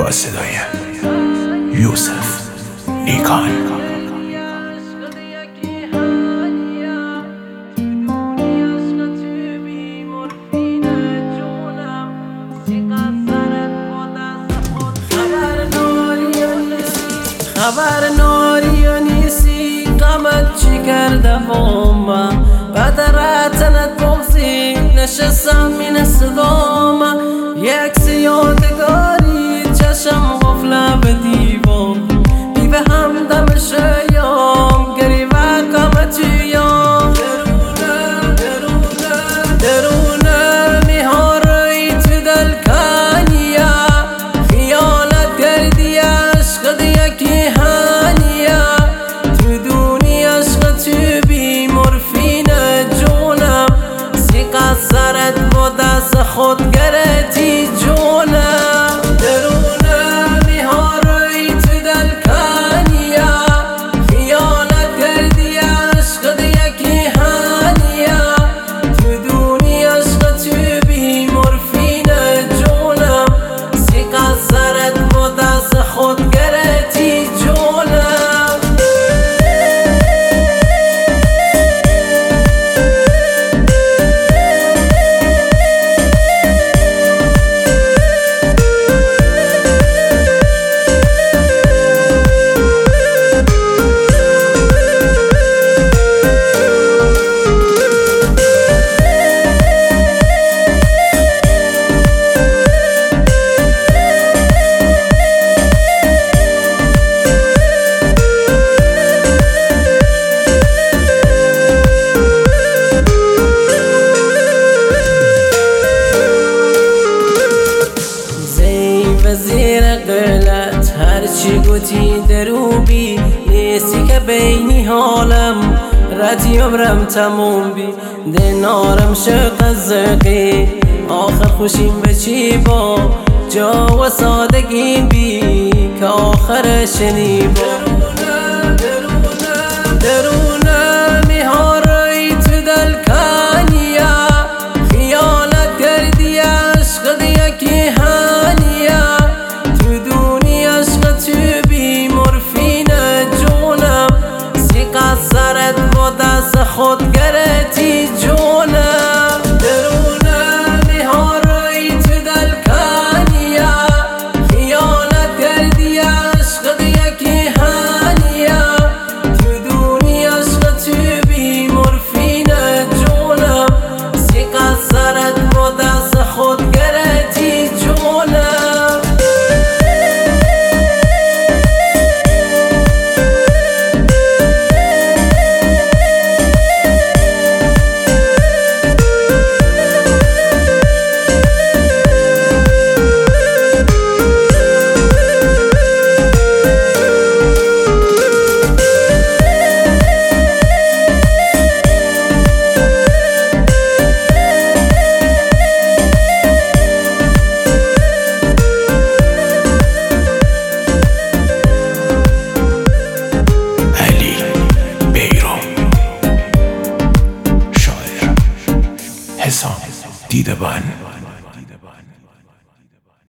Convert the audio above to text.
با صدای یوسف نیکان. خبر ناری و نیستی قمت چی کرده با من بدرتنت بغزی نشستم این صدام یک سیادگاری چشم غفله به دیوار بی به همدم شیام گریبه قمت چیام درونه میهاری تو دل کنیا خیالت گردی عشق دیکی هنیا تو دونی عشق تو بی مورفین جونم سیقه سرت با دست خود گرتی جونم درونه میهاری تو دل کنیا خیالت گردی عشق دیکی هنیا تو دونی عشق تو بی مورفین جونم سیقه سرت با دست خود گرتی جونم زیر قلت هرچی گوتی دروبی نیستی که بینی حالم ردی عمرم تموم بی دنارم شق زقی آخر خوشیم به چی با جا و سادگی بی که آخر شنی با درونه میهاری تو دل کنیا خیالت گردی عشق دیکی هنیا تو دونی عشق تو بی مورفین جونم سیقه سرت با دست خود گرتی جونم